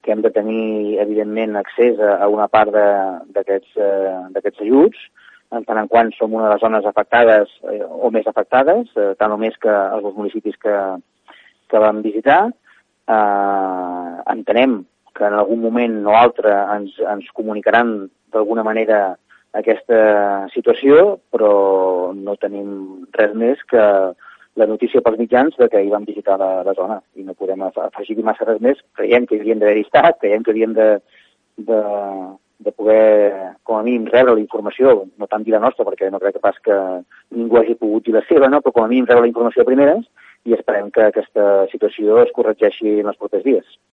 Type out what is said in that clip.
que hem de tenir, evidentment, accés a una part d'aquests ajuts, en tant en quant som una de les zones afectades o més afectades, tant o més que els dos municipis que vam visitar. Entenem que en algun moment o altre ens comunicaran d'alguna manera aquesta situació, però no tenim res més que la notícia pels mitjans de que hi vam visitar la zona i no podem afegir massa res més. Creiem que hi havíem d'haver estat, creiem que havíem de poder, com a mínim, rebre la informació, no tant dir la nostra, perquè no crec que pas que ningú hagi pogut dir la seva, no? Però com a mínim rebre la informació a primeres i esperem que aquesta situació es corregeixi en els propers dies.